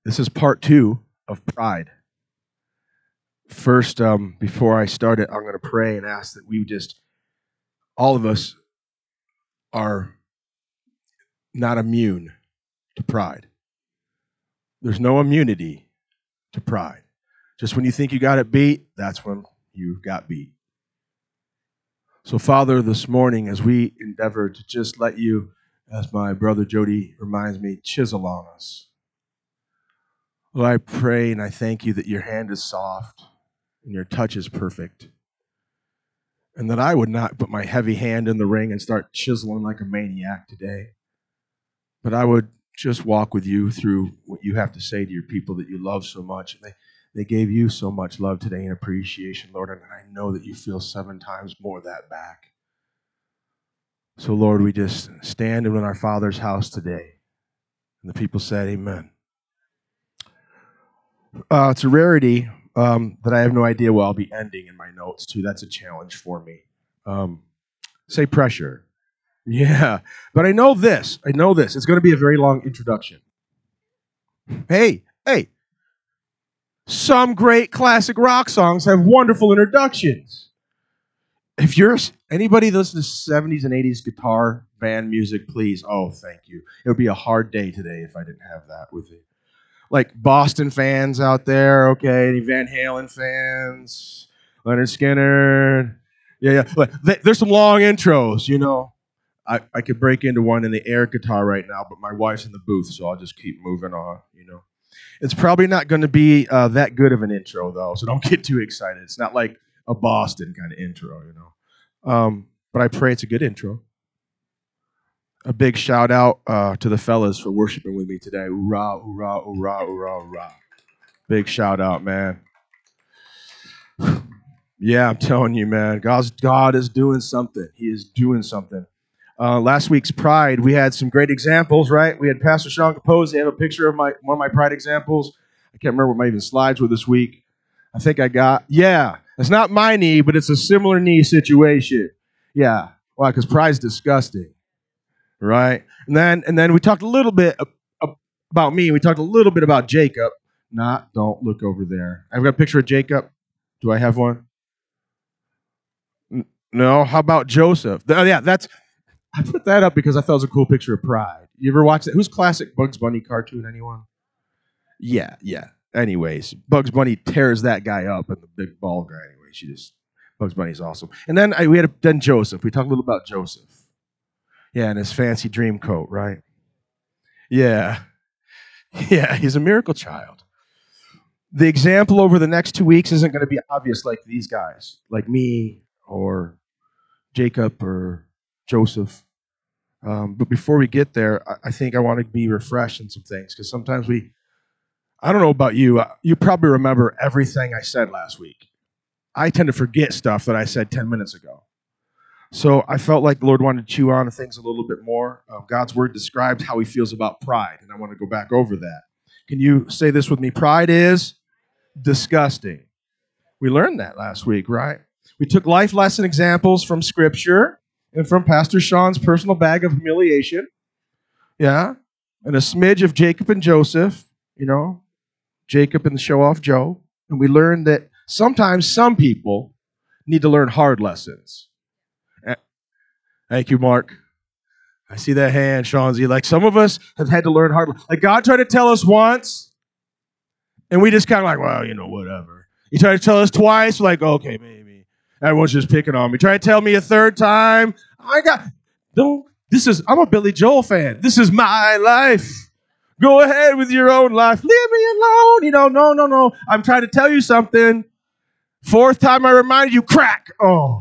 This is part 2 of pride. First, before I start it, I'm going to pray and ask that all of us are not immune to pride. There's no immunity to pride. Just when you think you got it beat, that's when you got beat. So, Father, this morning, as we endeavor to just let you, as my brother Jody reminds me, chisel on us. Lord, I pray and I thank you that your hand is soft and your touch is perfect. And that I would not put my heavy hand in the ring and start chiseling like a maniac today. But I would just walk with you through what you have to say to your people that you love so much. They gave you so much love today and appreciation, Lord, and I know that you feel 7 times more of that back. So, Lord, we just stand in our Father's house today. And the people said, amen. It's a rarity that I have no idea where I'll be ending in my notes, too. That's a challenge for me. Say pressure. Yeah, but I know this. It's going to be a very long introduction. Hey. Some great classic rock songs have wonderful introductions. If you're anybody that listens to 70s and 80s guitar band music, please, thank you. It would be a hard day today if I didn't have that with you. Like Boston fans out there, okay? Any Van Halen fans? Leonard Skinner? Yeah. There's some long intros, you know. I could break into one in the air guitar right now, but my wife's in the booth, so I'll just keep moving on, you know. It's probably not going to be that good of an intro, though, so don't get too excited. It's not like a Boston kind of intro, you know. But I pray it's a good intro. A big shout out to the fellas for worshiping with me today. Hoorah, hoorah, hoorah, hoorah, hoorah. Big shout out, man. Yeah, I'm telling you, man. God is doing something. He is doing something. Last week's Pride, we had some great examples, right? We had Pastor Sean Capose. They have a picture of one of my Pride examples. I can't remember what my even slides were this week. I think I got, it's not my knee, but it's a similar knee situation. Yeah, why? Because Pride's disgusting, right? And then we talked a little bit about me. We talked a little bit about Jacob. Don't look over there. I've got a picture of Jacob. Do I have one? No. How about Joseph? I put that up because I thought it was a cool picture of Pride. You ever watch that? Who's classic Bugs Bunny cartoon? Anyone? Yeah. Anyways, Bugs Bunny tears that guy up and the big bald guy. Anyway, Bugs Bunny's awesome. And then we had Joseph. We talked a little about Joseph. Yeah, and his fancy dream coat, right? Yeah, he's a miracle child. The example over the next 2 weeks isn't going to be obvious like these guys, like me or Jacob or Joseph. But before we get there, I think I want to be refreshed in some things because sometimes I don't know about you, you probably remember everything I said last week. I tend to forget stuff that I said 10 minutes ago. So I felt like the Lord wanted to chew on things a little bit more. God's word describes how he feels about pride, and I want to go back over that. Can you say this with me? Pride is disgusting. We learned that last week, right? We took life lesson examples from Scripture and from Pastor Sean's personal bag of humiliation. Yeah. And a smidge of Jacob and Joseph, you know, Jacob and the show-off Joe. And we learned that sometimes some people need to learn hard lessons. Thank you, Mark. I see that hand, Seanzy. Like some of us have had to learn hard. Like God tried to tell us once, and we just kind of like, well, you know, whatever. He tried to tell us twice, like, okay, maybe. Everyone's just picking on me. Try to tell me a third time. I'm a Billy Joel fan. This is my life. Go ahead with your own life. Leave me alone. You know, no. I'm trying to tell you something. 4th time I reminded you, crack. Oh.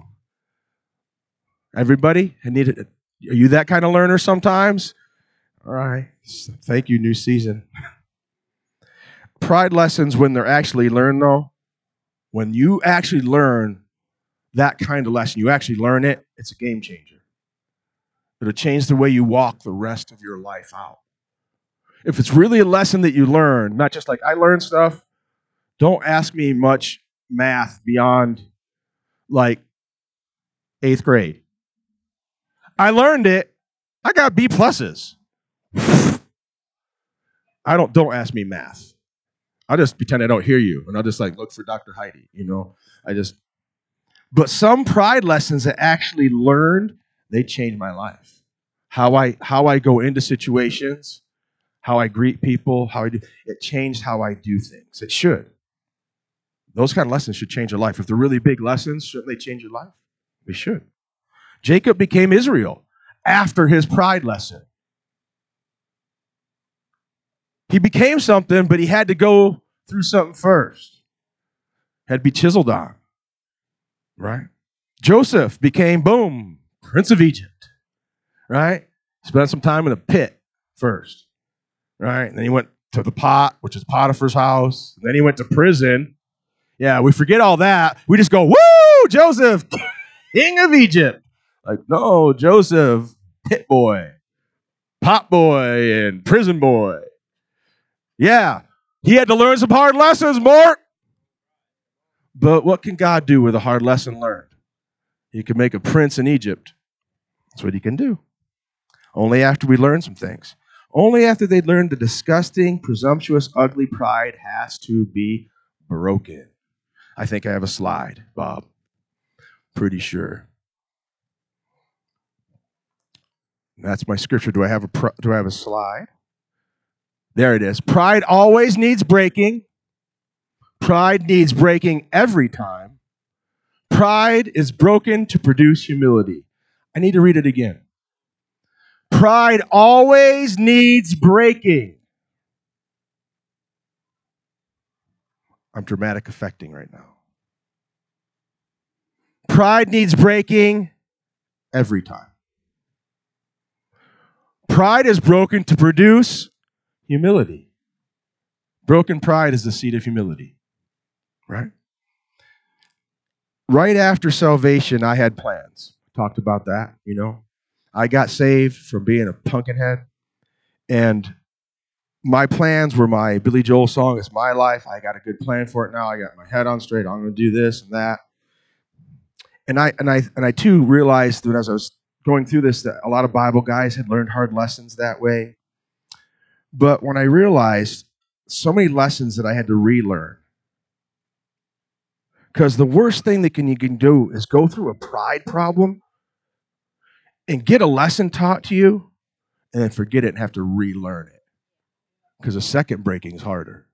Everybody, are you that kind of learner sometimes? All right. Thank you, new season. Pride lessons, when they're actually learned, though, when you actually learn that kind of lesson, you actually learn it, it's a game changer. It'll change the way you walk the rest of your life out. If it's really a lesson that you learn, not just like I learned stuff, don't ask me much math beyond like 8th grade. I learned it. I got B pluses. Don't ask me math. I'll just pretend I don't hear you, and I'll just like look for Dr. Heidi. But some pride lessons that actually learned, they changed my life. How I go into situations, how I greet people, it changed how I do things. It should. Those kind of lessons should change your life. If they're really big lessons, shouldn't they change your life? They should. Jacob became Israel after his pride lesson. He became something, but he had to go through something first. Had to be chiseled on. Right? Joseph became, boom, Prince of Egypt. Right? Spent some time in a pit first. Right? And then he went to the pot, which is Potiphar's house. And then he went to prison. Yeah, we forget all that. We just go, woo, Joseph, king of Egypt. Like, no, Joseph, pit boy, pot boy, and prison boy. Yeah, he had to learn some hard lessons, Mark. But what can God do with a hard lesson learned? He can make a prince in Egypt. That's what he can do. Only after we learn some things. Only after they learn the disgusting, presumptuous, ugly pride has to be broken. I think I have a slide, Bob. Pretty sure. That's my scripture. Do I have a slide? There it is. Pride always needs breaking. Pride needs breaking every time. Pride is broken to produce humility. I need to read it again. Pride always needs breaking. I'm dramatic affecting right now. Pride needs breaking every time. Pride is broken to produce humility. Broken pride is the seed of humility. Right? Right after salvation, I had plans. Talked about that, I got saved from being a pumpkinhead, and my plans were my Billy Joel song, It's My Life. I got a good plan for it now. I got my head on straight. I'm going to do this and that. And I too realized that as I was going through this that a lot of Bible guys had learned hard lessons that way. But when I realized so many lessons that I had to relearn, because the worst thing that you can do is go through a pride problem and get a lesson taught to you and then forget it and have to relearn it. Because the second breaking is harder.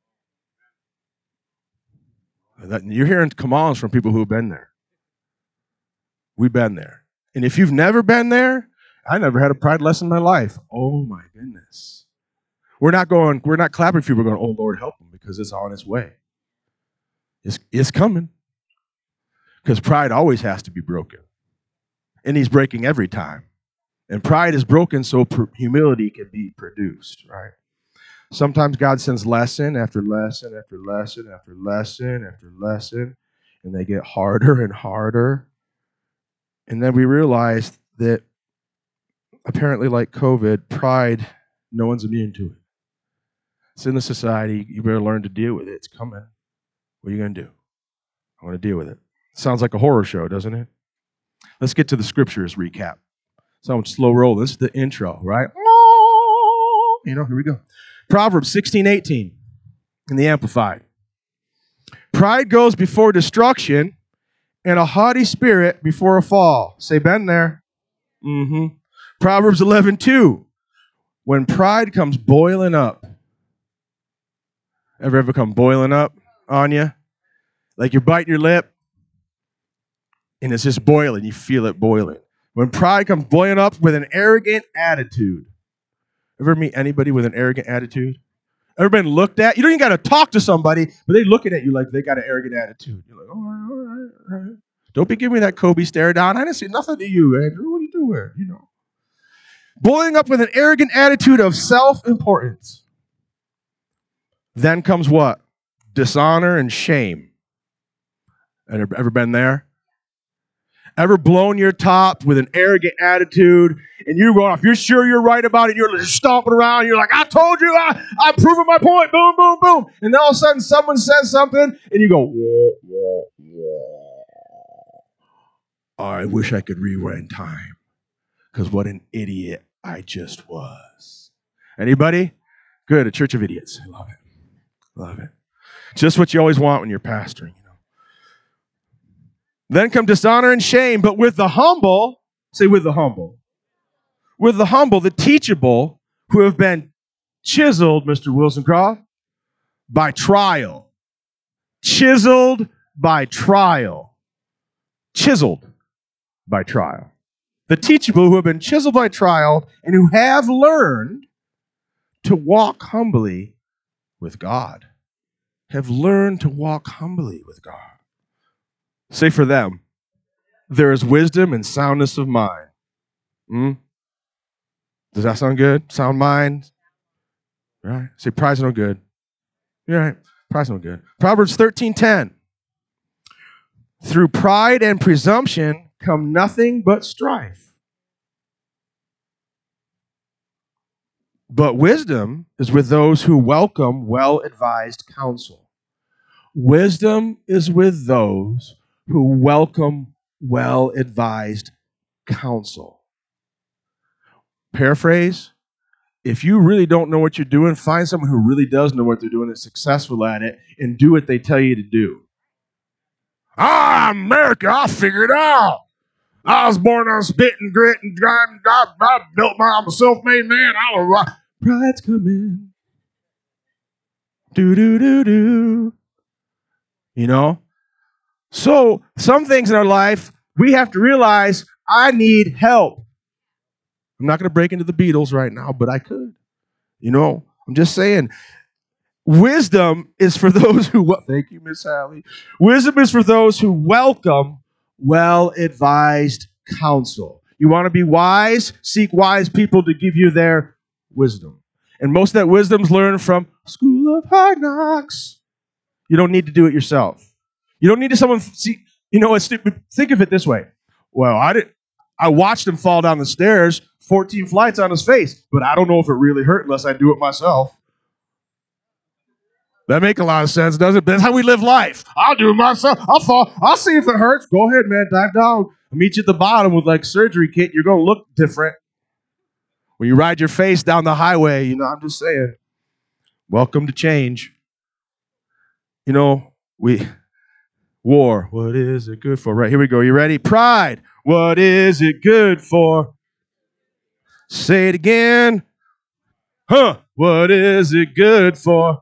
You're hearing come-ons from people who have been there. We've been there. And if you've never been there, I never had a pride lesson in my life. Oh my goodness. We're not clapping for people going, oh Lord, help them, because it's on its way. It's coming. Because pride always has to be broken. And he's breaking every time. And pride is broken so humility can be produced, right? Sometimes God sends lesson after lesson after lesson after lesson after lesson, and they get harder and harder. And then we realize that apparently, like COVID, pride, no one's immune to it. It's in the society. You better learn to deal with it. It's coming. What are you going to do? I want to deal with it. Sounds like a horror show, doesn't it? Let's get to the scriptures recap. Sounds slow roll. This is the intro, right? Here we go. Proverbs 16:18 in the Amplified. Pride goes before destruction, and a haughty spirit before a fall. Say, been there. Proverbs 11:2. When pride comes boiling up. Ever come boiling up on you? Like you're biting your lip, and it's just boiling. You feel it boiling. When pride comes boiling up with an arrogant attitude. Ever meet anybody with an arrogant attitude? Ever been looked at? You don't even got to talk to somebody, but they looking at you like they got an arrogant attitude. You're like, all right. Don't be giving me that Kobe stare down. I didn't see nothing to you, Andrew. What are you doing? Boiling up with an arrogant attitude of self-importance. Then comes what? Dishonor and shame. Ever been there? Ever blown your top with an arrogant attitude and you go off, you're sure you're right about it, you're just stomping around, you're like, I told you, I'm proving my point, boom, boom, boom. And then all of a sudden someone says something and you go, whoa. I wish I could rewind time because what an idiot I just was. Anybody? Good, a church of idiots. I love it. Love it. Just what you always want when you're pastoring. Then come dishonor and shame, but with the humble, say with the humble. With the humble, the teachable, who have been chiseled, Mr. Wilson Croft, by trial. Chiseled by trial. Chiseled by trial. The teachable who have been chiseled by trial and who have learned to walk humbly with God. Have learned to walk humbly with God. Say for them, there is wisdom and soundness of mind. Does that sound good? Sound mind? Right? Say pride's no good. You're right. Pride's no good. Proverbs 13:10. Through pride and presumption come nothing but strife. But wisdom is with those who welcome well-advised counsel. Wisdom is with those who welcome well-advised counsel. Paraphrase, if you really don't know what you're doing, find someone who really does know what they're doing and is successful at it and do what they tell you to do. America, I figured it out. I was born on spit and grit and grime. I built I'm a self-made man. Pride's coming. Do. So some things in our life, we have to realize I need help. I'm not going to break into the Beatles right now, but I could. I'm just saying. Wisdom is for those who, thank you, Miss Hallie. Wisdom is for those who welcome well-advised counsel. You want to be wise? Seek wise people to give you their wisdom. And most of that wisdom's learned from School of Hard Knocks. You don't need to do it yourself. You don't need to someone see. It's stupid. Think of it this way. Well, I watched him fall down the stairs, 14 flights on his face, but I don't know if it really hurt unless I do it myself. That makes a lot of sense, doesn't it? But that's how we live life. I'll do it myself. I'll fall. I'll see if it hurts. Go ahead, man. Dive down. I'll meet you at the bottom with surgery kit. You're going to look different. When you ride your face down the highway, I'm just saying, welcome to change. War, what is it good for? Right, here we go. You ready? Pride, what is it good for? Say it again. What is it good for?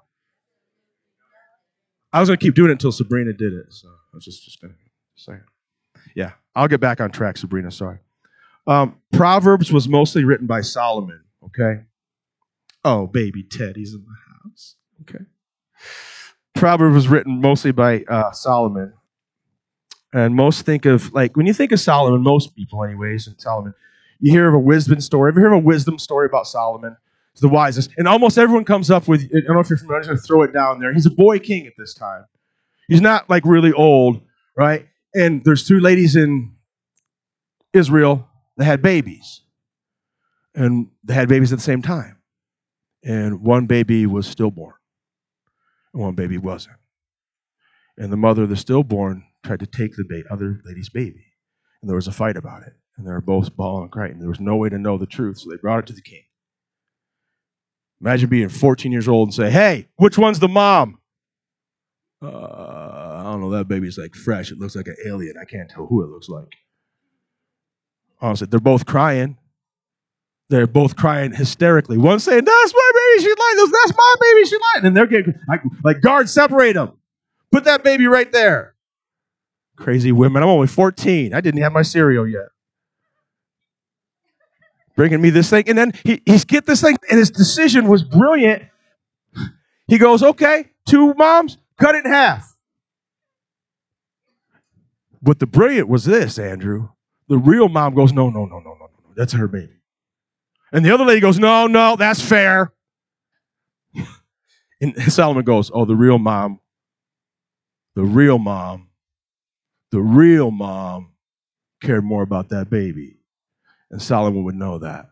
I was going to keep doing it until Sabrina did it. So I was just going to say it. Yeah, I'll get back on track, Sabrina. Sorry. Proverbs was mostly written by Solomon, okay? Oh, baby Teddy's in the house. Okay. Proverbs was written mostly by Solomon. And most think of, when you think of Solomon, most people anyways, and Solomon, you hear of a wisdom story. Ever hear of a wisdom story about Solomon? He's the wisest. And almost everyone comes up with, I don't know if you're familiar, I'm just going to throw it down there. He's a boy king at this time. He's not really old, right? And there's 2 ladies in Israel that had babies. And they had babies at the same time. And one baby was stillborn. And one baby wasn't. And the mother of the stillborn tried to take the other lady's baby. And there was a fight about it. And they were both bawling and crying. There was no way to know the truth, so they brought it to the king. Imagine being 14 years old and say, hey, which one's the mom? I don't know, that baby's fresh. It looks like an alien. I can't tell who it looks like. Honestly, they're both crying. They're both crying hysterically. One saying, that's my baby, she's lying. That's my baby, she's lying. And they're getting, guards, separate them. Put that baby right there. Crazy women. I'm only 14. I didn't have my cereal yet. Bringing me this thing. And then he's get this thing, and his decision was brilliant. He goes, okay, 2 moms, cut it in half. But the brilliant was this, Andrew. The real mom goes, no. That's her baby. And the other lady goes, no, that's fair. And Solomon goes, oh, the real mom cared more about that baby. And Solomon would know that.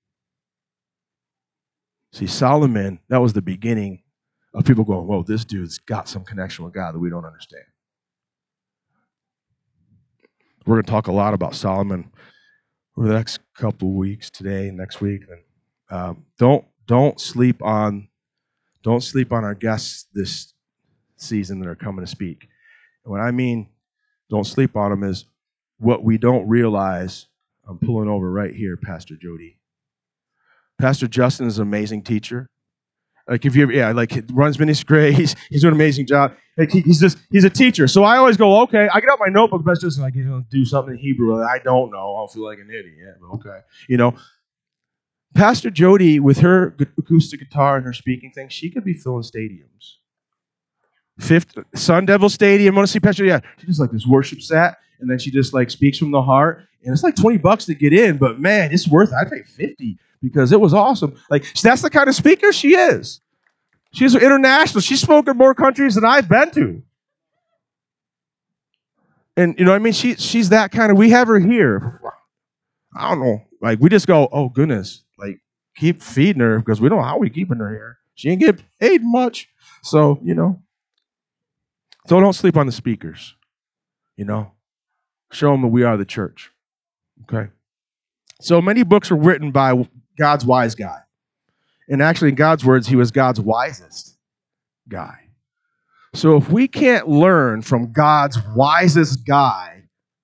See, Solomon, that was the beginning of people going, whoa, this dude's got some connection with God that we don't understand. We're going to talk a lot about Solomon over the next couple weeks, today, next week. And don't sleep on Don't sleep on our guests this season that are coming to speak. And what I mean, don't sleep on them is what we don't realize. I'm pulling over right here, Pastor Jody. Pastor Justin is an amazing teacher. Like if you ever, yeah, like runs Ministry Grace, he's doing an amazing job. Like he's a teacher. So I always go, okay, I get out my notebook, Pastor Justin, like, do something in Hebrew. I don't know. I'll feel like an idiot, but okay. Pastor Jody, with her acoustic guitar and her speaking thing, she could be filling stadiums. Sun Devil Stadium. Want to see Pastor? Yeah, she just like this worship set, and then she just like speaks from the heart, and it's like $20 to get in, but man, it's worth it. I paid $50 because it was awesome. Like that's the kind of speaker she is. She's international. She's spoken more countries than I've been to, and I mean, she's that kind of. We have her here. I don't know. Like we just go, oh goodness, like keep feeding her because we don't know how we keeping her here. She ain't get paid much, so So don't sleep on the speakers, Show them that we are the church, okay? So many books were written by God's wise guy. And actually, in God's words, he was God's wisest guy. So if we can't learn from God's wisest guy,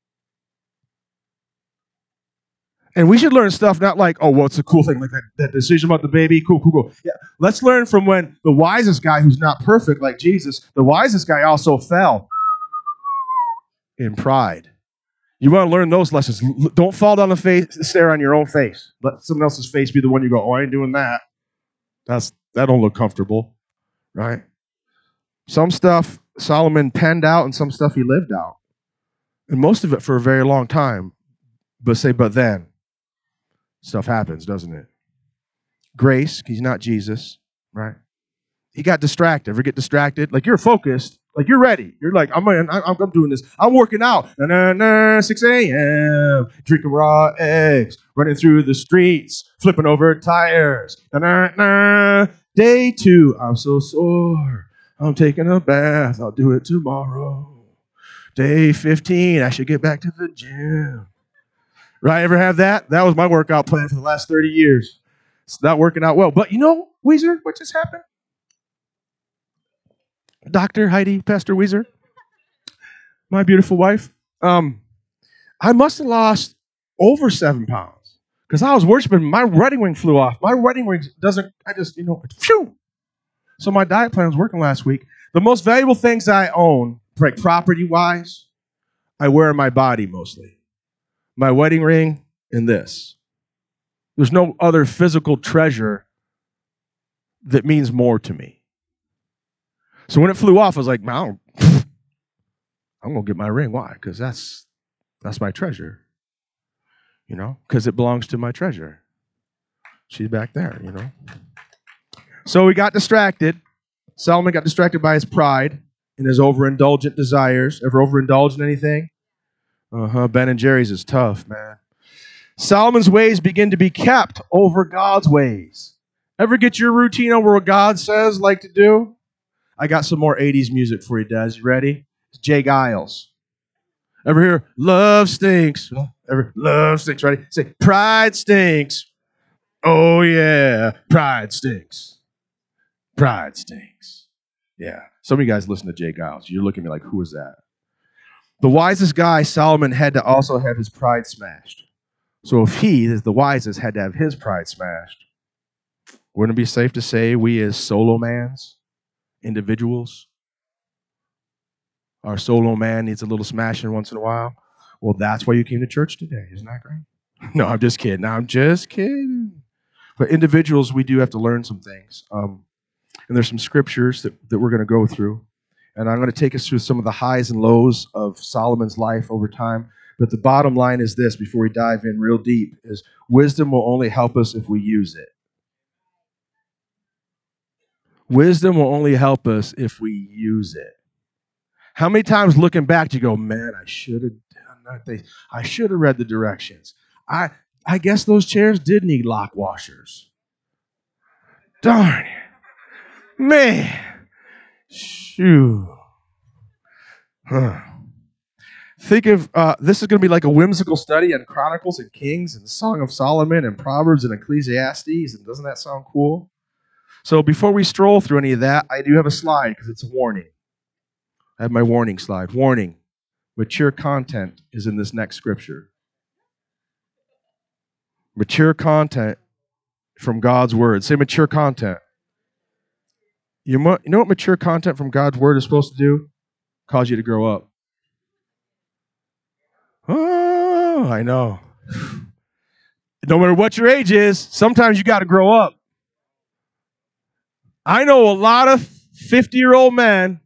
and we should learn stuff not like, oh, well, it's a cool thing, like that decision about the baby, cool. Yeah, let's learn from when the wisest guy, who's not perfect like Jesus, the wisest guy also fell in pride. You want to learn those lessons. Don't fall down the face, stare on your own face. Let someone else's face be the one you go, oh, I ain't doing that. That don't look comfortable, right? Some stuff Solomon penned out and some stuff he lived out. And most of it for a very long time. But then, stuff happens, doesn't it? Grace, he's not Jesus, right? He got distracted. Ever get distracted? Like you're focused. Like you're ready. You're like, I'm doing this. I'm working out. 6 a.m. Drinking raw eggs. Running through the streets. Flipping over tires. Day 2. I'm so sore. I'm taking a bath. I'll do it tomorrow. Day 15. I should get back to the gym. Right? Ever have that? That was my workout plan for the last 30 years. It's not working out well. But Weezer, what just happened? Dr. Heidi, Pastor Weezer, my beautiful wife. I must have lost over 7 pounds because I was worshiping. My wedding ring flew off. My wedding ring phew. So my diet plan was working last week. The most valuable things I own, like property-wise, I wear in my body mostly. My wedding ring and this. There's no other physical treasure that means more to me. So when it flew off, I was like, I'm going to get my ring. Why? Because that's my treasure, because it belongs to my treasure. She's back there, So we got distracted. Solomon got distracted by his pride and his overindulgent desires. Ever overindulged in anything? Ben and Jerry's is tough, man. Solomon's ways begin to be kept over God's ways. Ever get your routine over what God says like to do? I got some more 80s music for you, Des. You ready? It's Jay Giles. Ever hear, love stinks? Love stinks, ready? Say, pride stinks. Oh, yeah, pride stinks. Pride stinks. Yeah. Some of you guys listen to Jay Giles. You're looking at me like, who is that? The wisest guy, Solomon, had to also have his pride smashed. So if he, as the wisest, had to have his pride smashed, wouldn't it be safe to say we as solo mans, individuals, our solo man needs a little smashing once in a while? Well, that's why you came to church today. Isn't that great? No, I'm just kidding. But individuals, we do have to learn some things. And there's some scriptures that we're going to go through. And I'm going to take us through some of the highs and lows of Solomon's life over time. But the bottom line is this, before we dive in real deep, is wisdom will only help us if we use it. Wisdom will only help us if we use it. How many times looking back do you go, man, I should have done that. I should have read the directions. I guess those chairs did need lock washers. Darn. Man. Shoo. Huh. Think of, this is going to be like a whimsical study on Chronicles and Kings and the Song of Solomon and Proverbs and Ecclesiastes. And doesn't that sound cool? So before we stroll through any of that, I do have a slide because it's a warning. I have my warning slide. Warning. Mature content is in this next scripture. Mature content from God's word. Say mature content. You know what mature content from God's word is supposed to do? Cause you to grow up. Oh, I know. No matter what your age is, sometimes you got to grow up. I know a lot of 50-year-old men.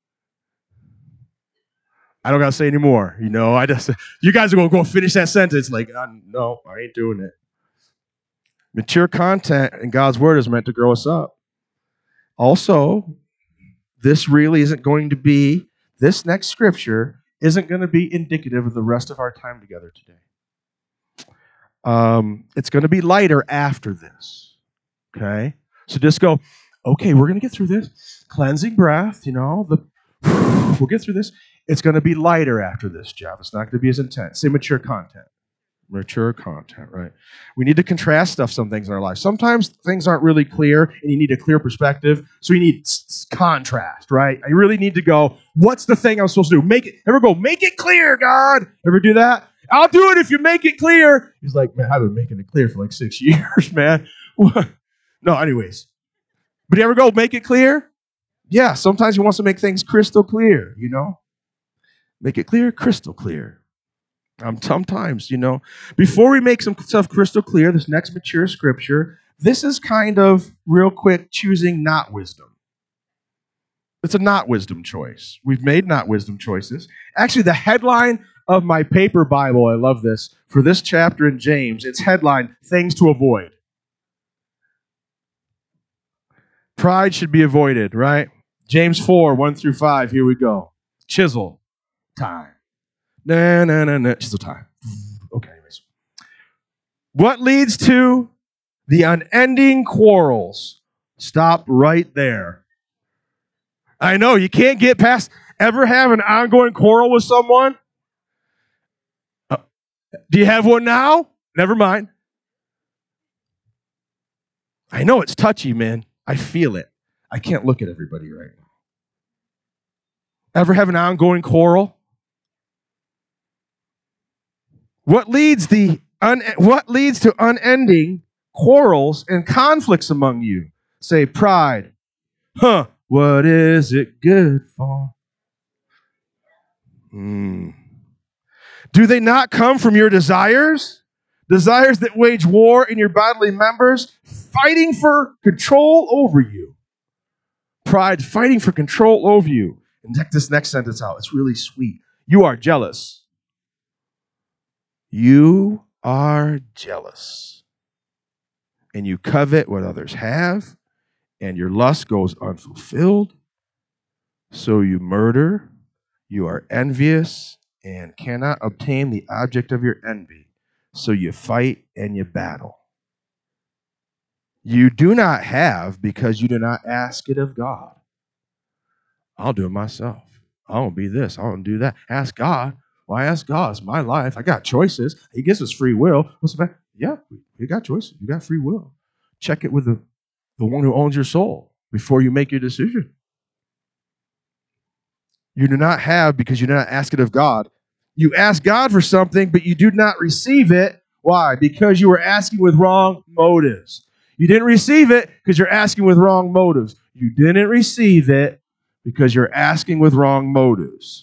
I don't got to say anymore. You guys are going to go finish that sentence. Like, no, I ain't doing it. Mature content in God's word is meant to grow us up. Also, this next scripture isn't going to be indicative of the rest of our time together today. It's going to be lighter after this. Okay? So just go, okay, we're going to get through this. Cleansing breath, we'll get through this. It's going to be lighter after this, Jeff. It's not going to be as intense. Say mature content. Mature content, right? We need to contrast some things in our life. Sometimes things aren't really clear, and you need a clear perspective, so you need contrast, right? I really need to go, what's the thing I'm supposed to do? Make it clear, God. Ever do that? I'll do it if you make it clear. He's like, man, I've been making it clear for like 6 years, man. No, anyways. But you ever go, make it clear? Yeah, sometimes he wants to make things crystal clear, Make it clear, crystal clear. Sometimes, before we make some stuff crystal clear, this next mature scripture, this is kind of real quick choosing not wisdom. It's a not wisdom choice. We've made not wisdom choices. Actually, the headline of my paper Bible, I love this, for this chapter in James, it's headline, Things to Avoid. Pride should be avoided, right? James 4, 1-5, here we go. Chisel time. No. Chisel time. Okay, anyways. What leads to the unending quarrels? Stop right there. I know, you can't get past, ever have an ongoing quarrel with someone? Do you have one now? Never mind. I know it's touchy, man. I feel it. I can't look at everybody right now. Ever have an ongoing quarrel? What leads to unending quarrels and conflicts among you? Say pride. What is it good for? Do they not come from your desires? Desires that wage war in your bodily members, fighting for control over you. Pride fighting for control over you. And check this next sentence out. It's really sweet. You are jealous. You are jealous. And you covet what others have, and your lust goes unfulfilled. So you murder, you are envious, and cannot obtain the object of your envy. So you fight and you battle. You do not have because you do not ask it of God. I'll do it myself. I won't be this. I won't do that. Ask God. Why ask God? It's my life. I got choices. He gives us free will. What's the matter? Yeah, you got choices. You got free will. Check it with the one who owns your soul before you make your decision. You do not have because you do not ask it of God. You ask God for something, but you do not receive it. Why? Because you were asking with wrong motives. You didn't receive it because you're asking with wrong motives. You didn't receive it because you're asking with wrong motives.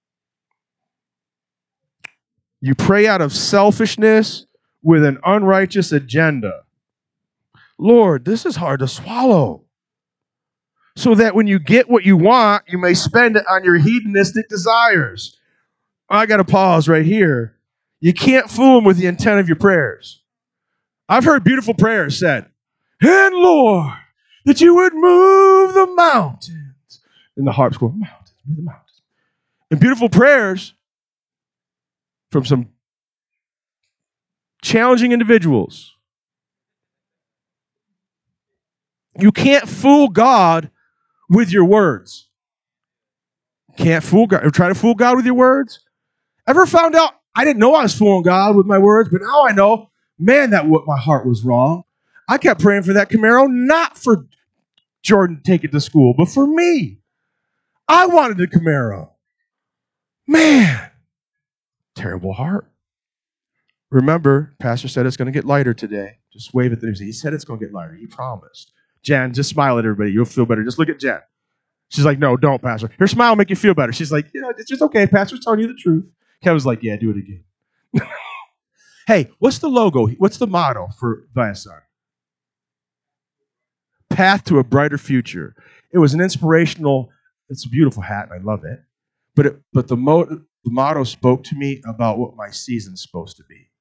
You pray out of selfishness with an unrighteous agenda. Lord, this is hard to swallow. So that when you get what you want, you may spend it on your hedonistic desires. I got to pause right here. You can't fool them with the intent of your prayers. I've heard beautiful prayers said, and Lord, that you would move the mountains. And the harps go, mountains, move the mountains. And beautiful prayers from some challenging individuals. You can't fool God with your words. Can't fool God. Or try to fool God with your words? Ever found out, I didn't know I was fooling God with my words, but now I know, man, that what my heart was wrong. I kept praying for that Camaro, not for Jordan to take it to school. But for me, I wanted the Camaro. Man, terrible heart. Remember, Pastor said it's going to get lighter today. Just wave at the news. He said it's going to get lighter. He promised. Jen, just smile at everybody. You'll feel better. Just look at Jen. She's like, no, don't, Pastor. Her smile will make you feel better. She's like, yeah, it's just okay. Pastor's telling you the truth. Kevin's like, yeah, do it again. Hey, what's the logo? What's the motto for Viasat? Path to a brighter future. It was an inspirational, it's a beautiful hat, and I love it. But the motto spoke to me about what my season's supposed to be.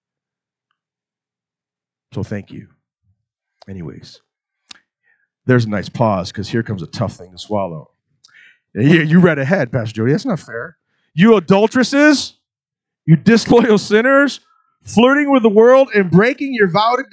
So thank you. Anyways, there's a nice pause, because here comes a tough thing to swallow. You read ahead, Pastor Jody. That's not fair. You adulteresses, you disloyal sinners, flirting with the world and breaking your vow to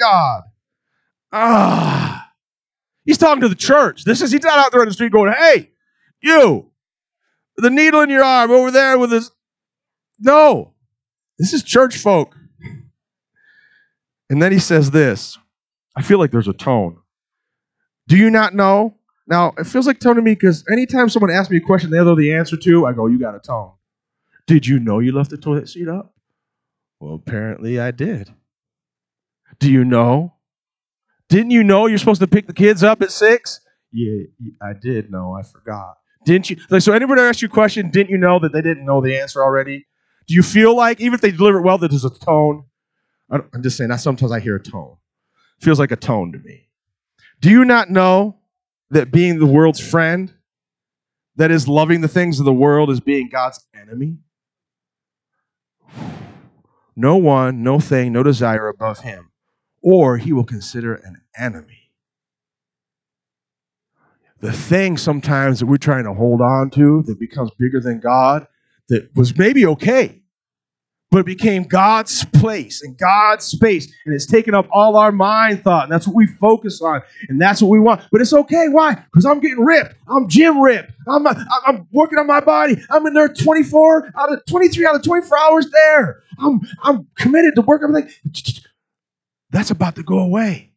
God. He's talking to the church. He's not out there on the street going, hey, you, the needle in your arm over there with this. No, this is church folk. And then he says this. I feel like there's a tone. Do you not know? Now, it feels like tone to me because anytime someone asks me a question they know the answer to, I go, you got a tone. Did you know you left the toilet seat up? Well, apparently I did. Do you know? Didn't you know you're supposed to pick the kids up at 6? Yeah, I did know. I forgot. Didn't you? So anybody ask you a question, didn't you know that they didn't know the answer already? Do you feel like, even if they deliver it well, that there's a tone? I'm just saying that sometimes I hear a tone. It feels like a tone to me. Do you not know that being the world's friend, that is loving the things of the world, is being God's enemy? No one, no thing, no desire above him, or he will consider an enemy. The thing sometimes that we're trying to hold on to that becomes bigger than God, that was maybe okay, but it became God's place and God's space, and it's taken up all our mind thought, and that's what we focus on, and that's what we want. But it's okay. Why? Because I'm getting ripped. I'm gym ripped. I'm working on my body. I'm in there 23 out of 24 hours there. I'm committed to work. I'm like, that's about to go away.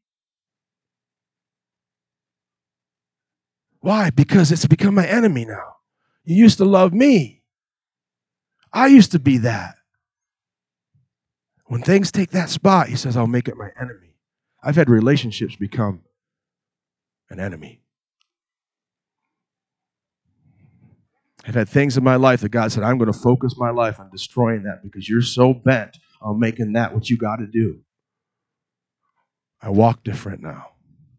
Why? Because it's become my enemy now. You used to love me. I used to be that. When things take that spot, he says, I'll make it my enemy. I've had relationships become an enemy. I've had things in my life that God said, I'm going to focus my life on destroying that because you're so bent on making that what you got to do. I walk different now.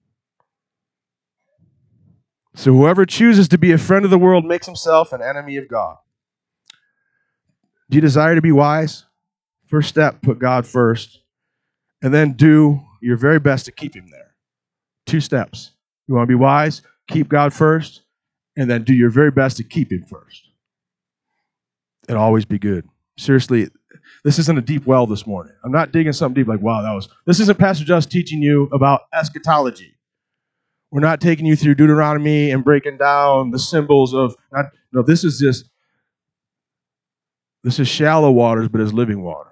So whoever chooses to be a friend of the world makes himself an enemy of God. Do you desire to be wise? First step, put God first, and then do your very best to keep him there. 2 steps. You want to be wise? Keep God first, and then do your very best to keep him first. It'll always be good. Seriously, this isn't a deep well this morning. I'm not digging something deep like, wow, this isn't Pastor Just teaching you about eschatology. We're not taking you through Deuteronomy and breaking down the symbols of, this is shallow waters, but it's living water.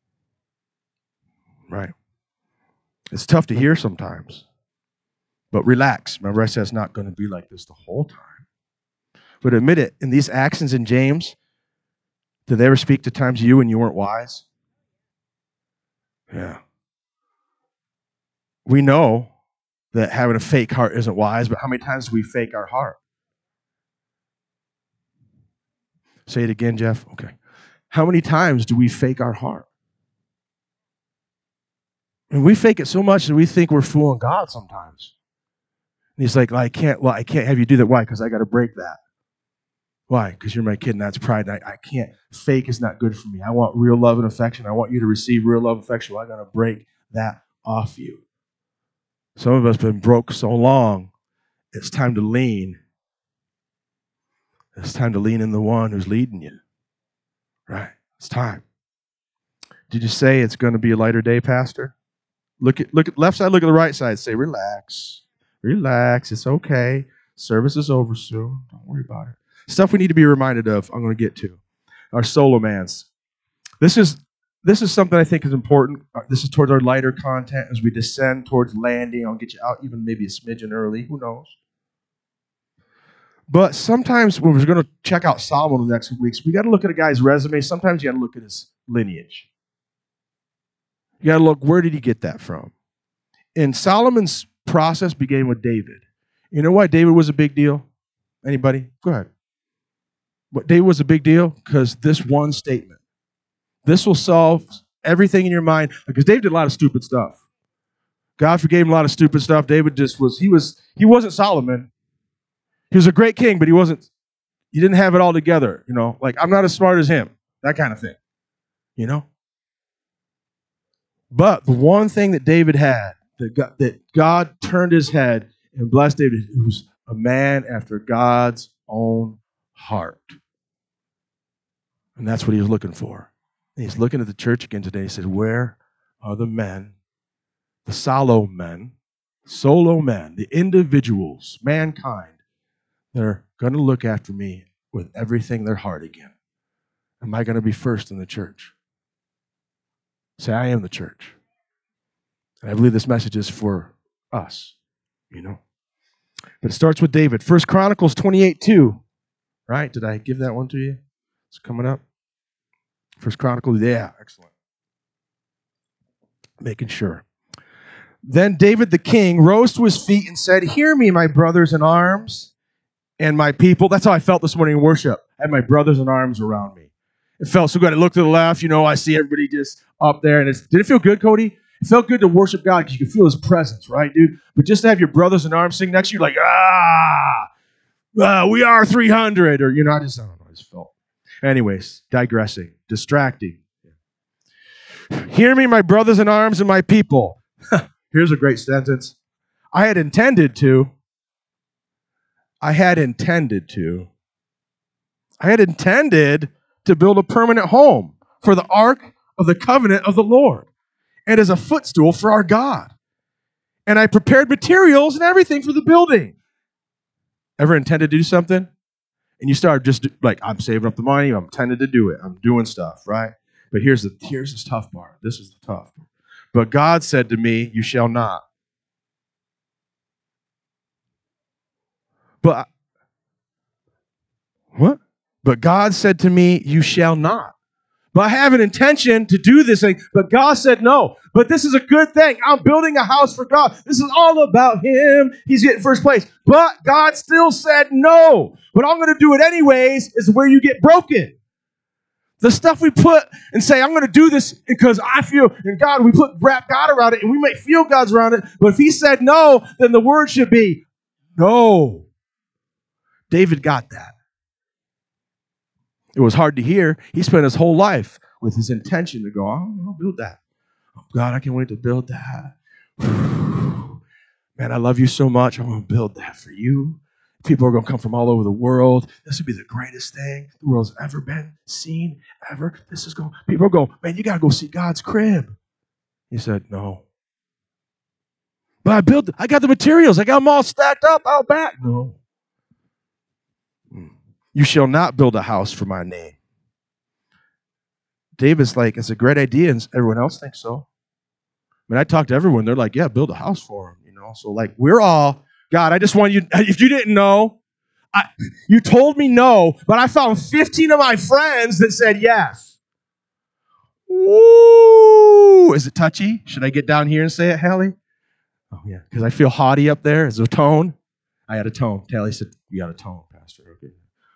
Right. It's tough to hear sometimes. But relax. Remember I said it's not going to be like this the whole time. But admit it, in these actions in James, did they ever speak to times you when you weren't wise? Yeah. We know that having a fake heart isn't wise, but how many times do we fake our heart? Say it again, Jeff. Okay. How many times do we fake our heart? And we fake it so much that we think we're fooling God sometimes. And he's like, I can't have you do that. Why? Because I got to break that. Why? Because you're my kid and that's pride. And I can't. Fake is not good for me. I want real love and affection. I want you to receive real love and affection. Well, I got to break that off you. Some of us have been broke so long, it's time to lean. It's time to lean in the one who's leading you. Right? It's time. Did you say it's going to be a lighter day, Pastor? Look at left side, look at the right side. Say, relax. Relax. It's okay. Service is over soon. Don't worry about it. Stuff we need to be reminded of, I'm going to get to. Our solo mans. This is something I think is important. This is towards our lighter content as we descend towards landing. I'll get you out even maybe a smidgen early. Who knows? But sometimes when we're going to check out Solomon in the next few weeks, we got to look at a guy's resume. Sometimes you got to look at his lineage. You got to look, where did he get that from? And Solomon's process began with David. You know why David was a big deal? Anybody? Go ahead. What David was a big deal? Because this one statement. This will solve everything in your mind. Because David did a lot of stupid stuff. God forgave him a lot of stupid stuff. David just he wasn't Solomon. He was a great king, but he didn't have it all together, like I'm not as smart as him, that kind of thing, But the one thing that David had, that God turned his head and blessed David, he was a man after God's own heart. And that's what he was looking for. And he's looking at the church again today. He said, where are the men, the solo men, the individuals, mankind, that are going to look after me with everything their heart again? Am I going to be first in the church? Say, I am the church. And I believe this message is for us, But it starts with David. 1 Chronicles 28:2. Right? Did I give that one to you? It's coming up. 1 Chronicles, yeah, excellent. Making sure. Then David the king rose to his feet and said, hear me, my brothers in arms and my people. That's how I felt this morning in worship. I had my brothers in arms around me. It felt so good. I looked to the left, I see everybody just up there. And did it feel good, Cody? It felt good to worship God because you could feel his presence, right, dude? But just to have your brothers in arms sing next to you, like, we are 300. Or, I just felt. Anyways, digressing, distracting. Hear me, my brothers in arms and my people. Here's a great sentence. I had intended to build a permanent home for the ark of the covenant of the Lord and as a footstool for our God. And I prepared materials and everything for the building. Ever intended to do something? And you start just like, I'm saving up the money. I'm intended to do it. I'm doing stuff, right? But here's this tough part. This is the tough part. But God said to me, you shall not. But what? But God said to me, you shall not. But I have an intention to do this thing. But God said no. But this is a good thing. I'm building a house for God. This is all about him. He's getting first place. But God still said no. But I'm going to do it anyways is where you get broken. The stuff we put and say, I'm going to do this because I feel, and God, we wrap God around it, and we may feel God's around it. But if he said no, then the word should be no. David got that. It was hard to hear. He spent his whole life with his intention to go, I'll build that. Oh, God, I can't wait to build that. Man, I love you so much. I'm going to build that for you. People are going to come from all over the world. This would be the greatest thing the world's ever been seen, ever. People are going, man, you got to go see God's crib. He said, no. But I got the materials. I got them all stacked up out back. No. You shall not build a house for my name. David's like, it's a great idea, and everyone else thinks so. I mean, I talk to everyone. They're like, yeah, build a house for him. So like, we're all, God, I just want you, if you didn't know, you told me no, but I found 15 of my friends that said yes. Woo! Is it touchy? Should I get down here and say it, Hallie? Oh, yeah, because I feel haughty up there. Is there a tone? I had a tone. Hallie said, you got a tone, Pastor. Okay.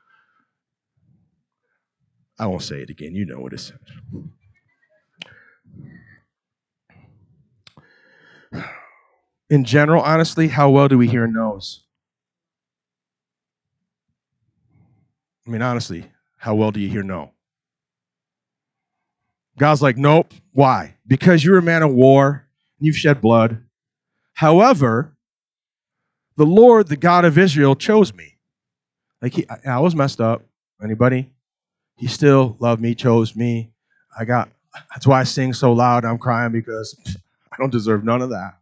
I won't say it again. You know what it says. In general, honestly, how well do we hear no's? I mean, honestly, how well do you hear no? God's like, nope. Why? Because you're a man of war. And you've shed blood. However, the Lord, the God of Israel, chose me. Like, I was messed up. Anybody? He still loved me, chose me. That's why I sing so loud. I'm crying because I don't deserve none of that.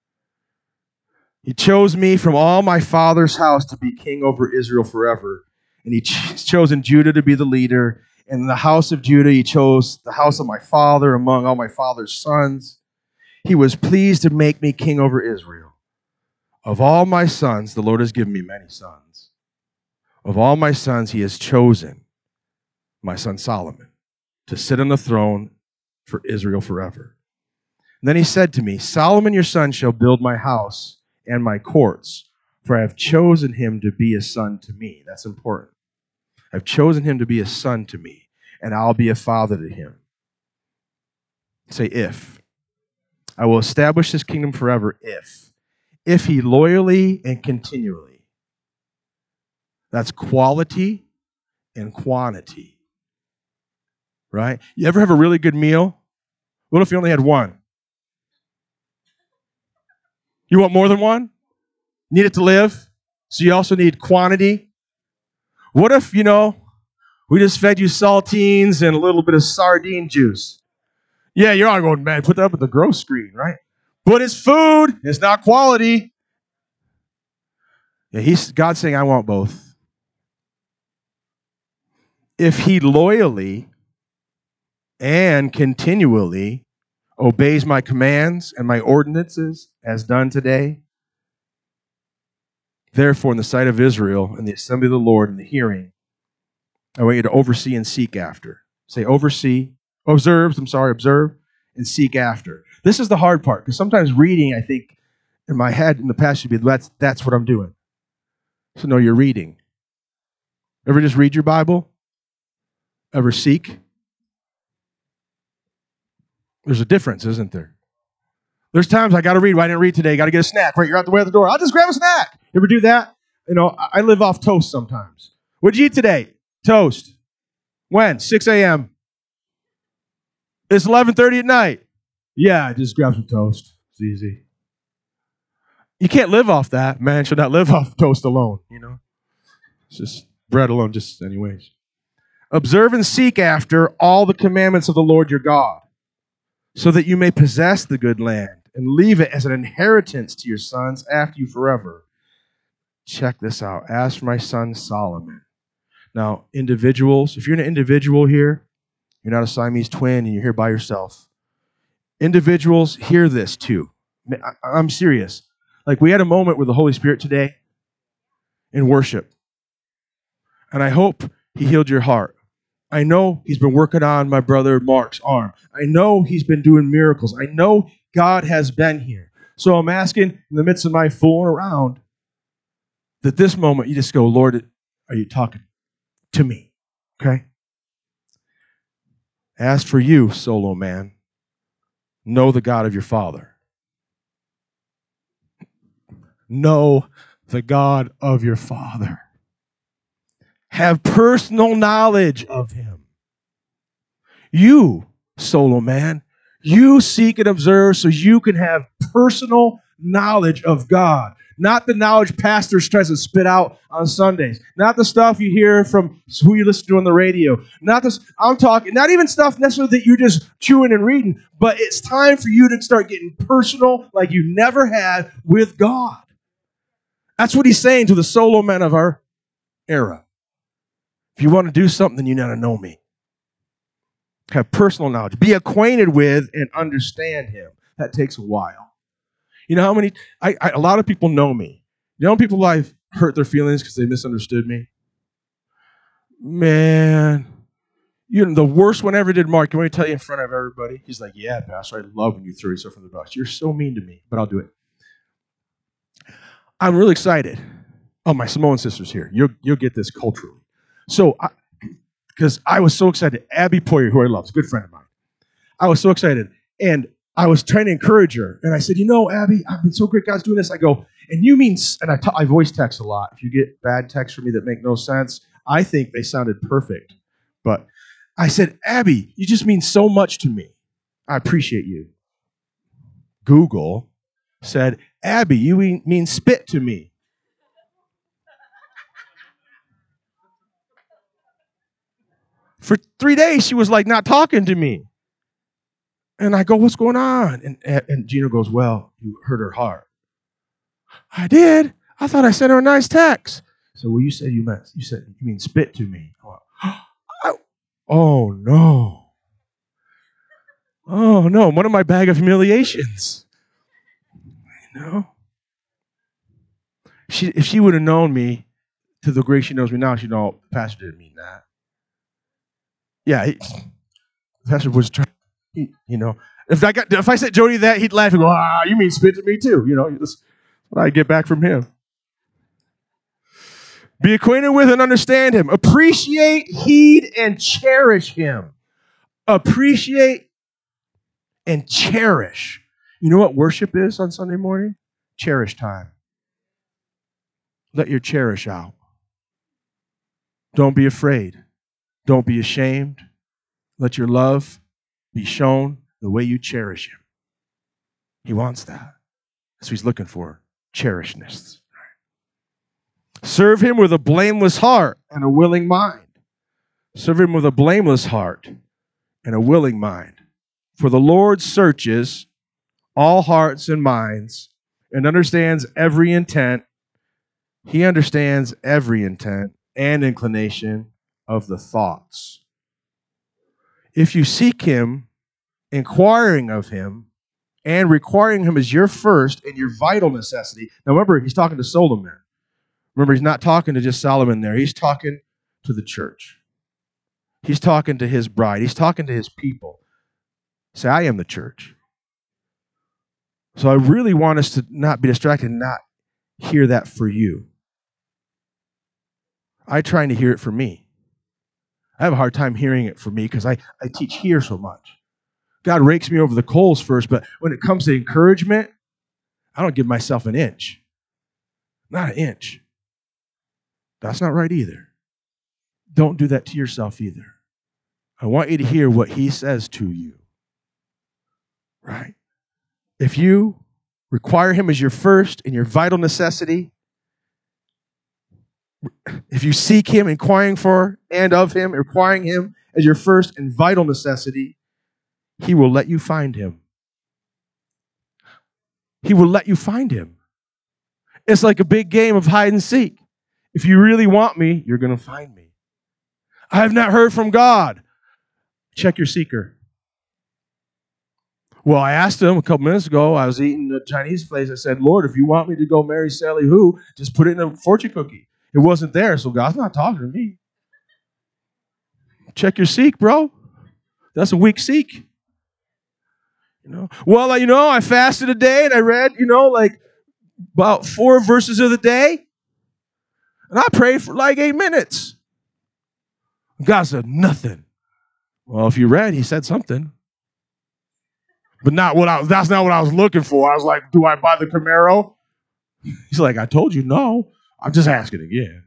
He chose me from all my father's house to be king over Israel forever. And he's chosen Judah to be the leader. And in the house of Judah, he chose the house of my father among all my father's sons. He was pleased to make me king over Israel. Of all my sons, the Lord has given me many sons. of all my sons, he has chosen my son Solomon to sit on the throne for Israel forever. And then he said to me, Solomon your son shall build my house and my courts, for I have chosen him to be a son to me. That's important. I've chosen him to be a son to me, and I'll be a father to him. Say if. I will establish his kingdom forever if he loyally and continually. That's quality and quantity. Right? You ever have a really good meal? What if you only had one? You want more than one? Need it to live? So you also need quantity? What if, we just fed you saltines and a little bit of sardine juice? Yeah, you're all going, man, put that up at the gross screen, right? But it's food. It's not quality. Yeah, God's saying, I want both. If he loyally and continually obeys my commands and my ordinances as done today, therefore, in the sight of Israel and the assembly of the Lord and the hearing, I want you to oversee and seek after. Say observe, and seek after. This is the hard part, because sometimes reading, I think, in my head in the past should be, that's what I'm doing. So no, you're reading. Ever just read your Bible? Ever seek? There's a difference, isn't there? There's times I got to read. Well, I didn't read today. Got to get a snack. Right, you're out the way of the door. I'll just grab a snack. You ever do that? I live off toast sometimes. What'd you eat today? Toast. When? 6 a.m. It's 11:30 at night. Yeah, I just grab some toast. It's easy. You can't live off that. Man should not live off toast alone, It's just bread alone, just anyways. Observe and seek after all the commandments of the Lord your God, so that you may possess the good land and leave it as an inheritance to your sons after you forever. Check this out. As for my son Solomon. Now, individuals, if you're an individual here, you're not a Siamese twin and you're here by yourself. Individuals, hear this too. I'm serious. Like, we had a moment with the Holy Spirit today in worship. And I hope he healed your heart. I know he's been working on my brother Mark's arm. I know he's been doing miracles. I know God has been here. So I'm asking, in the midst of my fooling around, that this moment you just go, Lord, are you talking to me? Okay? As for you, solo man, know the God of your father. Know the God of your father. Have personal knowledge of him. You, solo man, you seek and observe so you can have personal knowledge of God. Not the knowledge pastors try to spit out on Sundays. Not the stuff you hear from who you listen to on the radio. I'm talking, not even stuff necessarily that you're just chewing and reading, but it's time for you to start getting personal like you never had with God. That's what he's saying to the solo men of our era. If you want to do something, then you got to know me. Have personal knowledge. Be acquainted with and understand him. That takes a while. You know how many, a lot of people know me. You know how people I've hurt their feelings because they misunderstood me? Man, the worst one I ever did, Mark, you want me to tell you in front of everybody? He's like, yeah, Pastor, I love when you throw yourself from the bus. You're so mean to me, but I'll do it. I'm really excited. Oh, my Samoan sister's here. You'll get this culturally. So, because I was so excited. Abby Poyer, who I love, is a good friend of mine. I was so excited. And I was trying to encourage her. And I said, Abby, I've been so great God's doing this. I go, and you mean, and I voice text a lot. If you get bad texts from me that make no sense, I think they sounded perfect. But I said, Abby, you just mean so much to me. I appreciate you. Google said, Abby, you mean spit to me. For 3 days, she was like not talking to me. And I go, what's going on? And Gina goes, well, you hurt her heart. I did. I thought I sent her a nice text. So, well, you said you mean spit to me. Oh, no. Oh, no. One of my bag of humiliations. If she would have known me, to the degree she knows me now, she know the pastor didn't mean that. Yeah, the pastor was trying. If I said Jody that, he'd laugh and go, you mean spit to me too? That's what I get back from him. Be acquainted with and understand him. Appreciate, heed, and cherish him. Appreciate and cherish. You know what worship is on Sunday morning? Cherish time. Let your cherish out. Don't be afraid. Don't be ashamed. Let your love be shown the way you cherish him. He wants that. That's what he's looking for. Cherishness. Serve him with a blameless heart and a willing mind. Serve him with a blameless heart and a willing mind. For the Lord searches all hearts and minds and understands every intent. He understands every intent and inclination of the thoughts. If you seek him, inquiring of him, and requiring him as your first and your vital necessity. Now remember, he's talking to Solomon. Remember, he's not talking to just Solomon there. He's talking to the church. He's talking to his bride. He's talking to his people. Say, I am the church. So I really want us to not be distracted and not hear that for you. I'm trying to hear it for me. I have a hard time hearing it for me because I teach here so much. God rakes me over the coals first, but when it comes to encouragement, I don't give myself an inch. Not an inch. That's not right either. Don't do that to yourself either. I want you to hear what he says to you. Right? If you require him as your first and your vital necessity, if you seek him, inquiring for and of him, requiring him as your first and vital necessity, he will let you find him. He will let you find him. It's like a big game of hide and seek. If you really want me, you're going to find me. I have not heard from God. Check your seeker. Well, I asked him a couple minutes ago, I was eating a Chinese place. I said, Lord, if you want me to go marry Sally Who, just put it in a fortune cookie. It wasn't there, so God's not talking to me. Check your seek, bro. That's a weak seek. Well, I fasted a day and I read, about 4 verses of the day. And I prayed for like 8 minutes. God said, nothing. Well, if you read, he said something. But that's not what I was looking for. I was like, do I buy the Camaro? He's like, I told you no. I'm just asking again.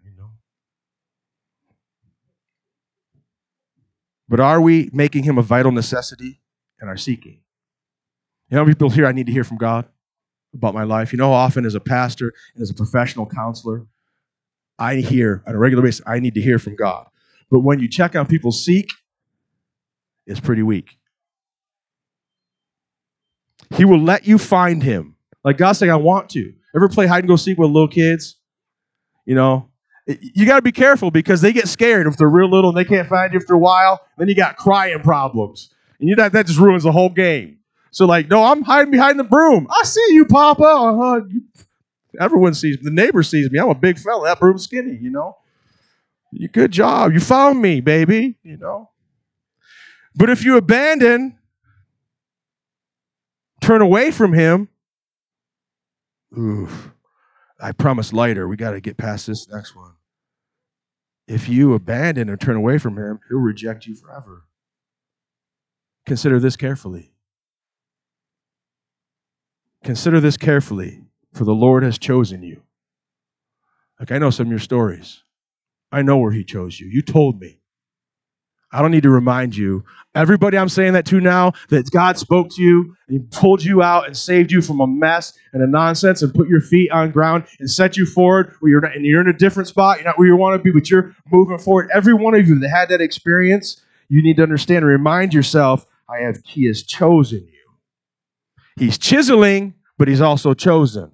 But are we making him a vital necessity in our seeking? People here, I need to hear from God about my life. How often as a pastor and as a professional counselor, I hear on a regular basis, I need to hear from God. But when you check on people's seek, it's pretty weak. He will let you find him. Like God's saying, I want to. Ever play hide and go seek with little kids? You got to be careful because they get scared if they're real little and they can't find you after a while. Then you got crying problems. And that just ruins the whole game. So no, I'm hiding behind the broom. I see you, Papa. Everyone sees me. The neighbor sees me. I'm a big fella. That broom's skinny, Good job. You found me, baby, But if you abandon, turn away from him, I promise lighter. We got to get past this next one. If you abandon or turn away from him, he'll reject you forever. Consider this carefully. Consider this carefully, for the Lord has chosen you. I know some of your stories. I know where he chose you. You told me. I don't need to remind you. Everybody I'm saying that to now, that God spoke to you, and he pulled you out and saved you from a mess and a nonsense and put your feet on ground and set you forward where you're in a different spot. You're not where you want to be, but you're moving forward. Every one of you that had that experience, you need to understand and remind yourself, he has chosen you. He's chiseling, but he's also chosen.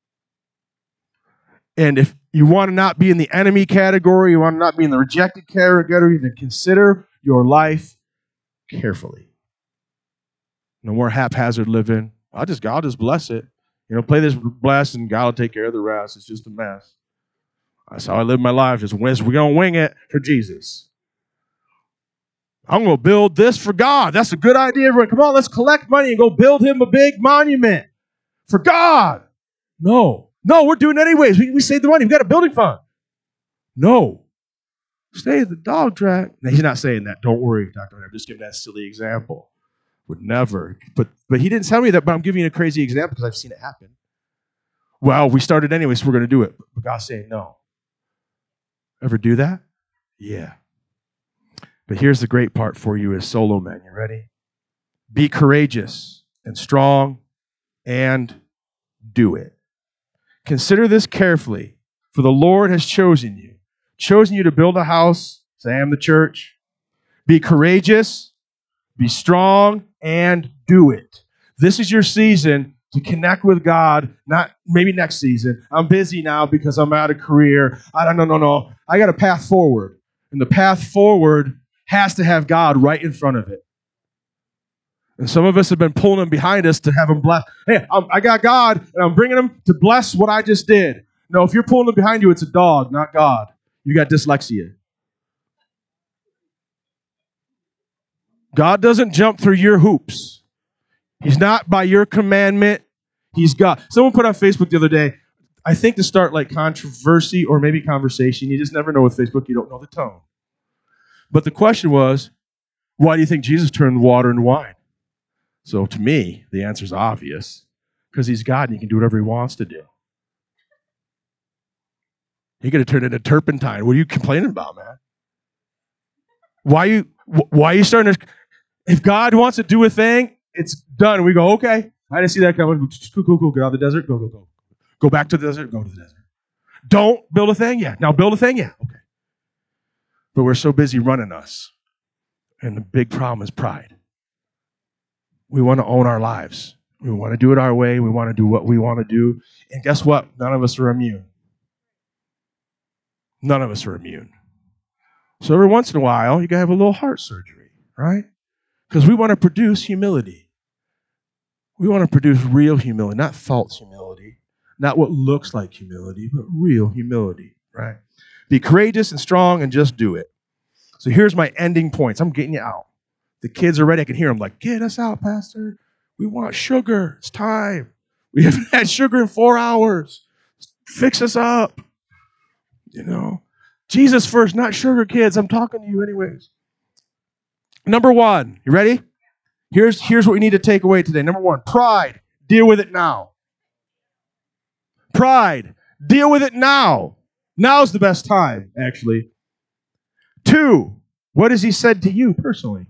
And if you want to not be in the enemy category, you want to not be in the rejected category, then consider your life carefully. No more haphazard living. I'll just bless it. Play this blessed and God will take care of the rest. It's just a mess. That's how I live my life. Just we're going to wing it for Jesus. I'm going to build this for God. That's a good idea, everyone. Come on, let's collect money and go build him a big monument for God. No, we're doing it anyways. We saved the money. We've got a building fund. No. Stay at the dog track. Now, he's not saying that. Don't worry, Dr. I'm just giving that silly example. Would never. But he didn't tell me that, but I'm giving you a crazy example because I've seen it happen. Well, we started anyway, so we're going to do it. But God's saying no. Ever do that? Yeah. But here's the great part for you as solo men. You ready? Be courageous and strong and do it. Consider this carefully, for the Lord has chosen you to build a house. Say, I am the church. Be courageous, be strong, and do it. This is your season to connect with God, not maybe next season. I'm busy now because I'm out of career. No. I got a path forward. And the path forward has to have God right in front of it. And some of us have been pulling him behind us to have him bless. Hey, I got God, and I'm bringing him to bless what I just did. No, if you're pulling him behind you, it's a dog, not God. You got dyslexia. God doesn't jump through your hoops. He's not by your commandment. He's God. Someone put on Facebook the other day, I think to start like controversy or maybe conversation. You just never know with Facebook. You don't know the tone. But the question was, why do you think Jesus turned water into wine? So to me, the answer is obvious. Because he's God and he can do whatever he wants to do. He could have turned it into turpentine. What are you complaining about, man? Why are you starting to... If God wants to do a thing, it's done. We go, okay. I didn't see that coming. Cool. Get out of the desert. Go. Go back to the desert. Go to the desert. Don't build a thing? Yeah. Now build a thing? Yeah. Okay. But we're so busy running us. And the big problem is pride. We want to own our lives. We want to do it our way. We want to do what we want to do. And guess what? None of us are immune. None of us are immune. So every once in a while, you got to have a little heart surgery, right? Because we want to produce humility. We want to produce real humility, not false humility, not what looks like humility, but real humility, right? Be courageous and strong and just do it. So here's my ending points. I'm getting you out. The kids are ready. I can hear them like, get us out, Pastor. We want sugar. It's time. We haven't had sugar in 4 hours. Fix us up. You know, Jesus first, not sugar, kids. I'm talking to you anyways. Number one, you ready? Here's what we need to take away today. Number one, pride. Deal with it now. Pride. Deal with it now. Now's the best time, actually. 2, what has he said to you personally?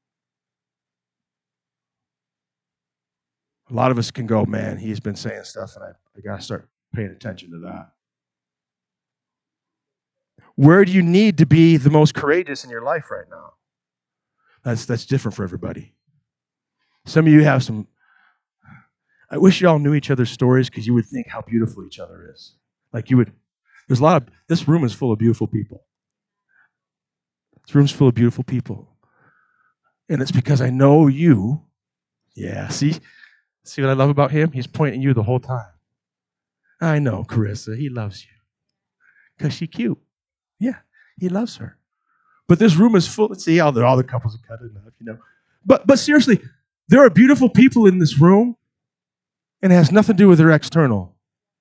A lot of us can go, man, he's been saying stuff, and I got to start paying attention to that. Where do you need to be the most courageous in your life right now? That's different for everybody. Some of you have some... I wish you all knew each other's stories because you would think how beautiful each other is. Like you would... There's a lot of... This room is full of beautiful people. This room's full of beautiful people. And it's because I know you. Yeah, see what I love about him? He's pointing at you the whole time. I know, Carissa, he loves you. Because she's cute. Yeah, he loves her. But this room is full. See, all the couples are cut enough, you know. But seriously, there are beautiful people in this room, and it has nothing to do with their external.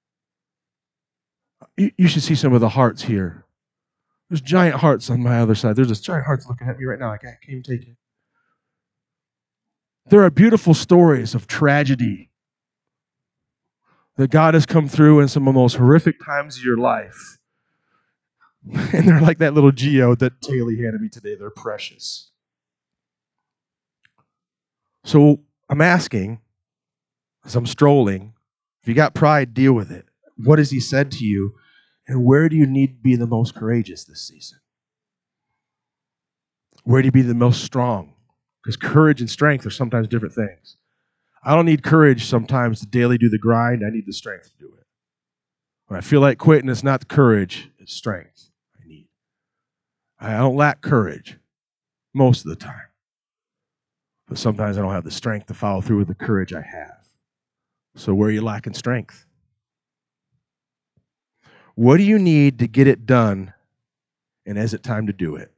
You should see some of the hearts here. There's giant hearts on my other side. There's this giant hearts looking at me right now. I can't even take it. There are beautiful stories of tragedy that God has come through in some of the most horrific times of your life. And they're like that little Geo that Taylor handed me today. They're precious. So I'm asking, as I'm strolling, if you got pride, deal with it. What has he said to you? And where do you need to be the most courageous this season? Where do you be the most strong? Because courage and strength are sometimes different things. I don't need courage sometimes to daily do the grind. I need the strength to do it. When I feel like quitting, it's not courage, it's strength I need. I don't lack courage most of the time. But sometimes I don't have the strength to follow through with the courage I have. So where are you lacking strength? What do you need to get it done? And is it time to do it?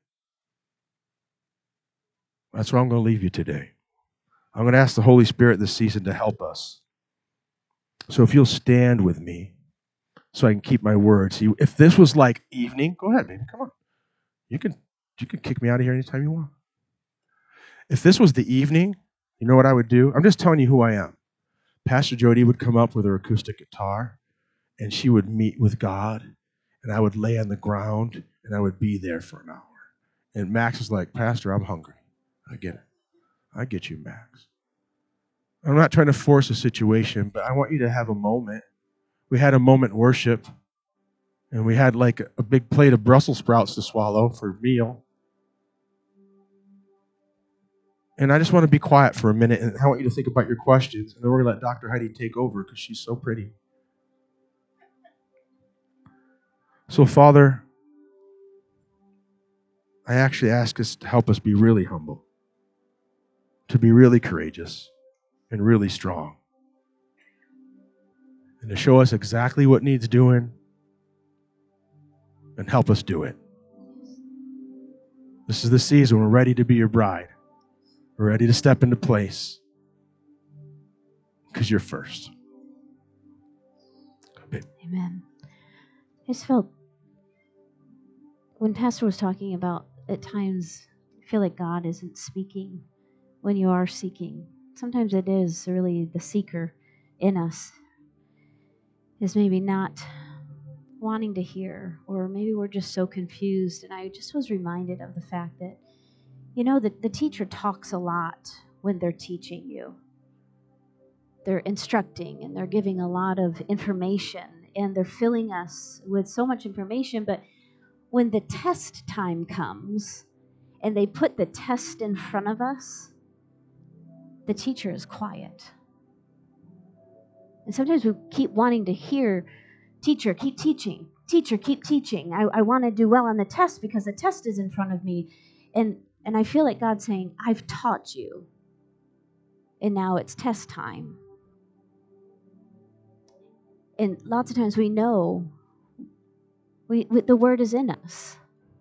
That's where I'm going to leave you today. I'm going to ask the Holy Spirit this season to help us. So if you'll stand with me so I can keep my word. See, if this was like evening, go ahead, baby. Come on. You can kick me out of here anytime you want. If this was the evening, you know what I would do? I'm just telling you who I am. Pastor Jody would come up with her acoustic guitar, and she would meet with God, and I would lay on the ground, and I would be there for an hour. And Max is like, Pastor, I'm hungry. I get it. I get you, Max. I'm not trying to force a situation, but I want you to have a moment. We had a moment in worship, and we had like a big plate of Brussels sprouts to swallow for a meal. And I just want to be quiet for a minute, and I want you to think about your questions, and then we're going to let Dr. Heidi take over because she's so pretty. So, Father, I actually ask us to help us be really humble, to be really courageous, and really strong, and to show us exactly what needs doing and help us do it. This is the season we're ready to be your bride. We're ready to step into place because you're first. Amen. I just felt when Pastor was talking about at times I feel like God isn't speaking when you are seeking. Sometimes it is really the seeker in us is maybe not wanting to hear, or maybe we're just so confused. And I just was reminded of the fact that, the teacher talks a lot when they're teaching you. They're instructing and they're giving a lot of information and they're filling us with so much information. But when the test time comes and they put the test in front of us, the teacher is quiet. And sometimes we keep wanting to hear, teacher, keep teaching. Teacher, keep teaching. I want to do well on the test because the test is in front of me. And I feel like God's saying, I've taught you. And now it's test time. And lots of times we know the word is in us.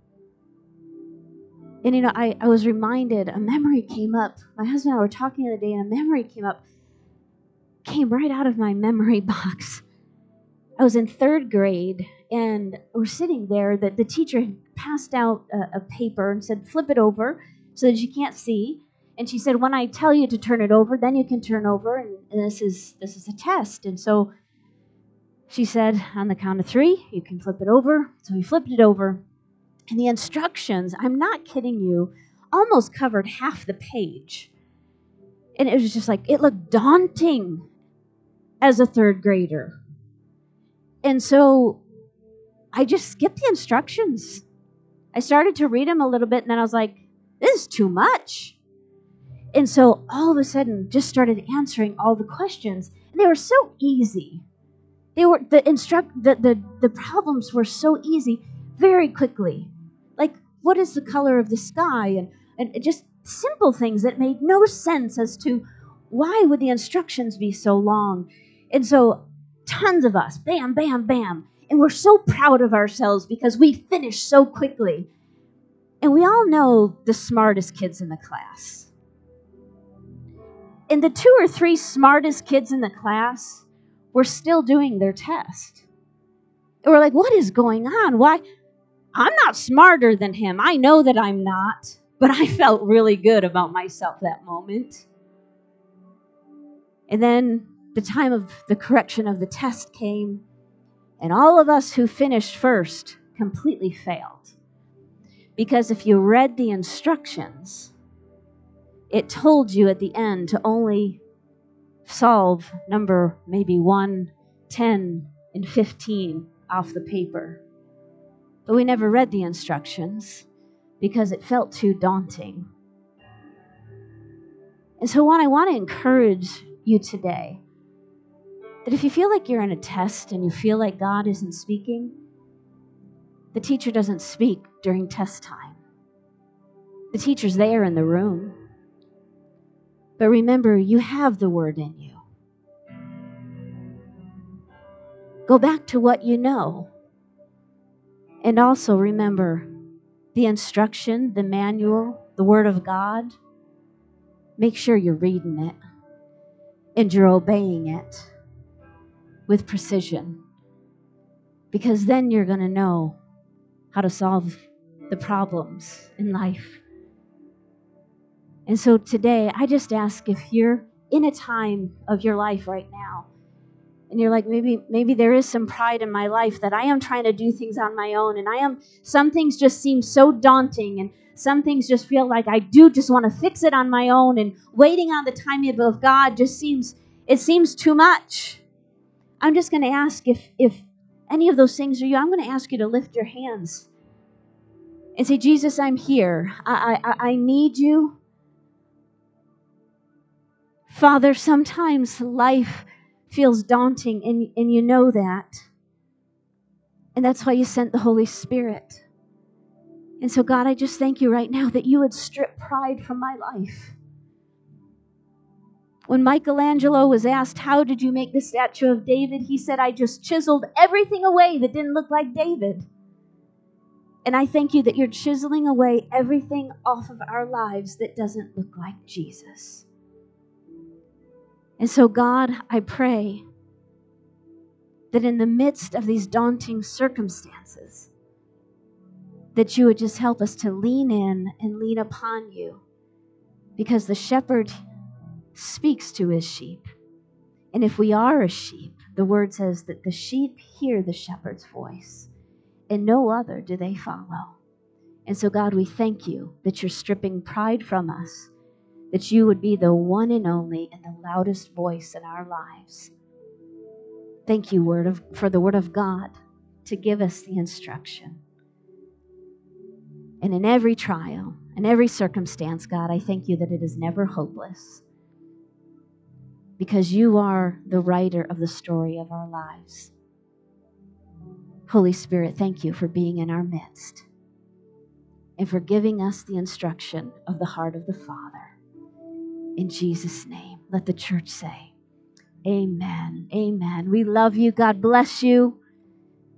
And, I was reminded, a memory came up. My husband and I were talking the other day, and a memory came right out of my memory box. I was in 3rd grade, and we're sitting there. The teacher had passed out a paper and said, flip it over so that you can't see. And she said, when I tell you to turn it over, then you can turn over, and this is a test. And so she said, on the count of 3, you can flip it over. So we flipped it over. And the instructions, I'm not kidding you, almost covered half the page. And it was just like, it looked daunting as a 3rd grader. And so I just skipped the instructions. I started to read them a little bit, and then I was like, this is too much. And so all of a sudden, just started answering all the questions. And they were so easy. They were the problems were so easy very quickly. Like, what is the color of the sky? And just simple things that made no sense as to why would the instructions be so long. And so tons of us, bam, bam, bam. And we're so proud of ourselves because we finished so quickly. And we all know the smartest kids in the class. And the 2 or 3 smartest kids in the class were still doing their test. And we're like, what is going on? Why? I'm not smarter than him. I know that I'm not. But I felt really good about myself that moment. And then the time of the correction of the test came, and all of us who finished first completely failed. Because if you read the instructions, it told you at the end to only solve number maybe 1, 10, and 15 off the paper. But we never read the instructions because it felt too daunting. And so I want to encourage you today that if you feel like you're in a test and you feel like God isn't speaking, the teacher doesn't speak during test time. The teacher's there in the room. But remember, you have the word in you. Go back to what you know. And also remember the instruction, the manual, the Word of God. Make sure you're reading it and you're obeying it with precision, because then you're going to know how to solve the problems in life. And so today, I just ask, if you're in a time of your life right now, and you're like, maybe there is some pride in my life that I am trying to do things on my own, and some things just seem so daunting, and some things just feel like I do just want to fix it on my own, and waiting on the timing of God just seems too much. I'm just going to ask, if any of those things are you, I'm going to ask you to lift your hands and say, Jesus, I'm here. I need you. Father, sometimes life feels daunting, and you know that. And that's why you sent the Holy Spirit. And so, God, I just thank you right now that you would strip pride from my life. When Michelangelo was asked, how did you make the statue of David? He said, I just chiseled everything away that didn't look like David. And I thank you that you're chiseling away everything off of our lives that doesn't look like Jesus. And so, God, I pray that in the midst of these daunting circumstances, that you would just help us to lean in and lean upon you, because the shepherd speaks to his sheep. And if we are a sheep, the word says that the sheep hear the shepherd's voice, and no other do they follow. And so, God, we thank you that you're stripping pride from us, that you would be the one and only and the loudest voice in our lives. Thank you, for the word of God to give us the instruction. And in every trial, in every circumstance, God, I thank you that it is never hopeless, because you are the writer of the story of our lives. Holy Spirit, thank you for being in our midst and for giving us the instruction of the heart of the Father. In Jesus' name, let the church say, amen. Amen. We love you. God bless you.